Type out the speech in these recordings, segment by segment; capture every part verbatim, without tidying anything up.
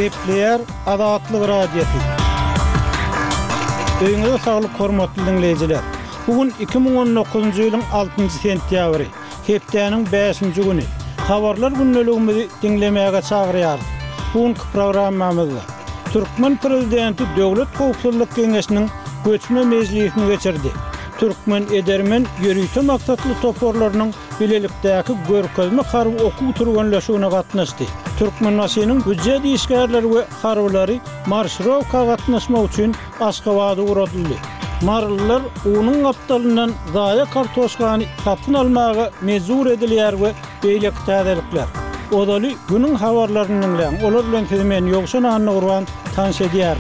Gepleyer Adatlyk radiosu. Öňüňizde saglyk hormatly dinleýijiler. Bugün iki bin on dokuzunçy ýylyň altynjy sentýabry, hepdeniň beşinji güni. Habarlar günneligimizi dinlemäge çagyrýar. Bugünkü programmamyzda Türkmen prezidenti Döwlet Howpsuzlyk Keňeşiniň göçme mejlisini geçirdi. Türkmen edermen ýörüýte maksatly toporlarynyň bilelikdäki görkezme harby okuw turganlaşygyna gatnaşdy. Türkmenbaşynyň büdjet işgärleri we harblary marşrowka gatnaşmak üçin Aşgabatda uradyldy. Marlylar onuň gapdalyndan zaya kartoşkany satyn almagy mejbur edilýär we beýleki täzelikler. Odaly günüň habarlaryny dinleýän, olar bilen temen ýogşan anny urban tanış edýär.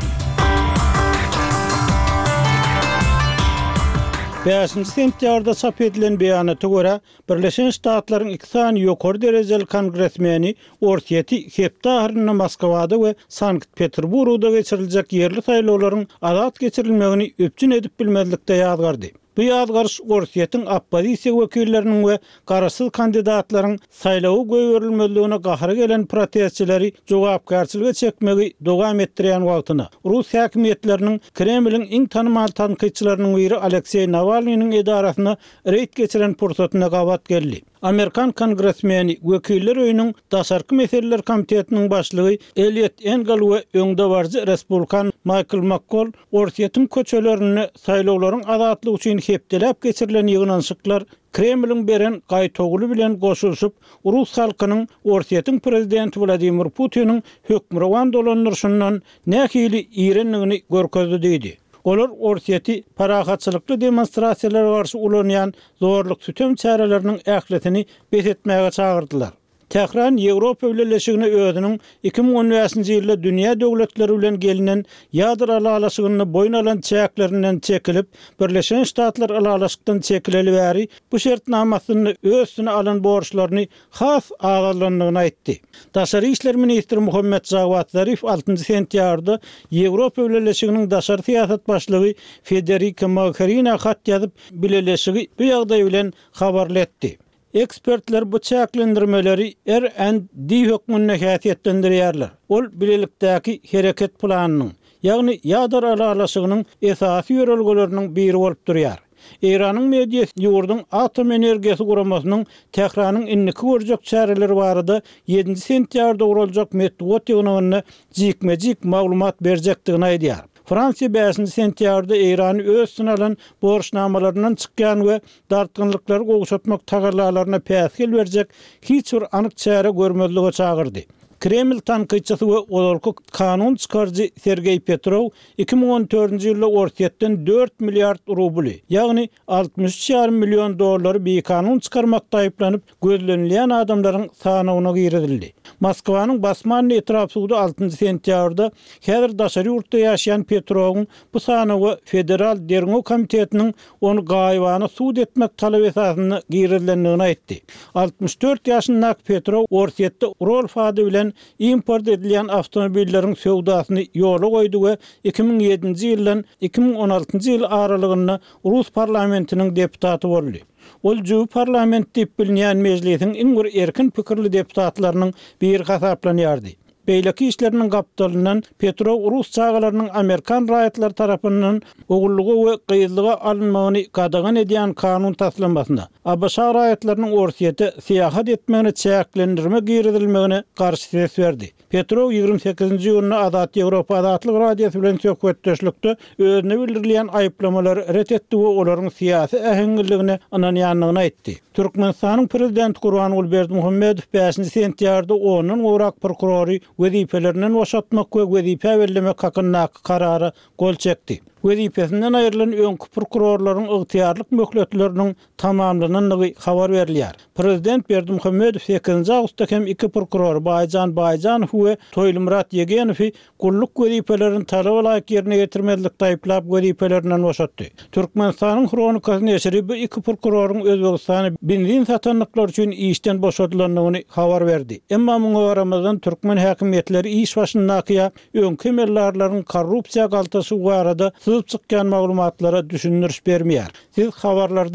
beşinji sentýarda çap edilen beýanata görä, Birleşen Ştatlaryň iki sany ýokary derejeli kongresmeni Ortiýeti hepde Moskowada we Sankt-Peterburgda geçiriljek ýerli saýlawlaryň adat geçirilmegini öpçün edip bilmezlikde ýazgardy. Bu ýazgarys Ortiýetiň oppozisiýa wekilleriniň we garaşsyz kandidatlaryň saýlawy göýerilmezligine gahry gelen protestçileri jogapkarçylyga çekmegi dowam etdirýän wagtyna Rus häkimetleriniň Kremliň iň tanymal tanqidçileriniň biri Aleksey Navalnyň edarasyna reýt geçiren pursatyna gabat geldi. Amerikan kongresmeni Wekiller öýüniň daşarky meseleler komitetiniň başlygy Eliot Engel we öňde barjy Respublikan Michael McCall Ortiýetiň köçelerini saýlawlaryň adatlygy üçin hepdelep geçirilen ýygnanşyklar Kremliň beren gaýtogly bilen goşulşyp Rus halkynyň Ortiýetiň prezidenti Vladimir Putiniň hökmrawan dolandyryşyndan nähili iýrenligini görkezdi diýdi. Olar Ortiýeti parahatçylykly demonstrasiýalara garşy ulanýan zorluk sütem çärelerini ähletini betetmäge çagyrdylar. Tehran Ýewropa Birleşigine özüniň iki bin on beşinji ýylda dünýä döwletleri bilen gelinen ýadyr alalaşygyny boyun alan çäklerinden çekilip, Birleşen Ştatlar alalaşykdan çekileli bäri bu şertnamasyny özüne alan borçlaryny has agalanlygyny aýtdy. Daşary işler ministri Muhammed Javad Zarif altynjy sentýarda Ýewropa Birleşiginiň daşary siýasat başlygy Federica Mogherini hat ýazyp bileleşigi bu ýagdaý bilen habarlatdy. Ekspertler bu çäklendirmeleri R and D hökmüne häsiýetlendirýärler. Ol bilelikdäki hereket planynyň, ýagny ýadyr alalaşygynyň esasy ýörelgeleriniň biri bolup durýar. Iranyň mediýasy ýurdun atom energiýasi guramasynyň Tehranyň inniki görjek çäreleri barada ýedinji sentýarda guraljak Medwed ýygnagyny jikmejik maglumat berjekdigini aýdýar. Fransiýa beşinji sentýarda Irany öz synalan borçnamalarynyň çykýan we dartgynlyklary gowşatmak tagarlalaryna päsgel berjek hiç bir anyk çäre görmezlige çagyrdy. Kreml tanqidçisi we olarky kanun çykarjy Sergey Petrov iki bin on dördünçi ýylda Ortiýetden dört milliard rubly, ýagny altmış üç ýarym million dollar bir kanun çykarmakda aýyplanyp gözlenilýän adamlaryň sanawyna giredildi. Moskwanyň basmany etrapynda altynjy sentýarda häzir daşary ýurtda ýaşaýan Petrowyň bu sanawy federal derňo komitetiniň onu gaýbany suud etmek talap esasyny giredilendigini aýtdy. altmış dört ýaşyndaky Petrov Ortiýetde Rolf ady bilen import edilen avtomobillerin sowdasyny ýola goýdy we iki bin ýedinçi ýyldan iki bin on altynjy ýyl aralygynda Rus parlamentiniň deputaty boldy. Ol Juw parlament diýip bilinýän mejlisiň iň bir erkin pikirli deputatlarynyň biri hasaplanýardy. Beýleki işleriniň gapdalyndan Petrov Rus çağalarynyň Amerikan raýatlary tarapyndan ogullugy we gyýyzlyga alynmagyny gadagan edýän kanun taslamasyna A B S raýatlarynyň Ortiýete syýahat etmegine çäklendirme giredilmegine garşy ses berdi. Petrov ýygrimi sekizinji ýylyna Azat Ýewropa Adatlyk radiosu bilen söhbetdeşlikde özüne bildirilýän aýyplamary ret etdi we olaryň syýasy ähengligine ananýanlygyny aýtdy. Türkmenistanyň prezidenti Gurbanuly Berdimuhammedow beşinji sentýarda onuň Irak prokurory wezipelerinden boşatmak we wezipe bellemek hakynda karary gol çekdi. Wezipesinden aýrylan öňkü prokurorlaryň ygtyýarlyk möhletleriniň tamamlananlygy habar berilýär. Prezident Berdimuhammedow sekizinji awgustda hem iki prokuror Baýjan Baýjanow we Toýlumurat Ýegenow gulluk wezipelerini talaba laýyk ýerine getirmezlikde aýplap wezipelerinden boşatdy. Türkmenistanyň Hronikasyny ýeşiri bu iki prokuroryň Özbegistany benzin satanlyklar üçin işden boşatylanlygyny habar berdi. Emma muňa garamazdan Türkmen häkimetleri iş başyndaky öňkü emellerleriň korrupsiýa galtasy barada sızıp çykýan maglumatlara düşündürüş bermeýär. Siz habarlarda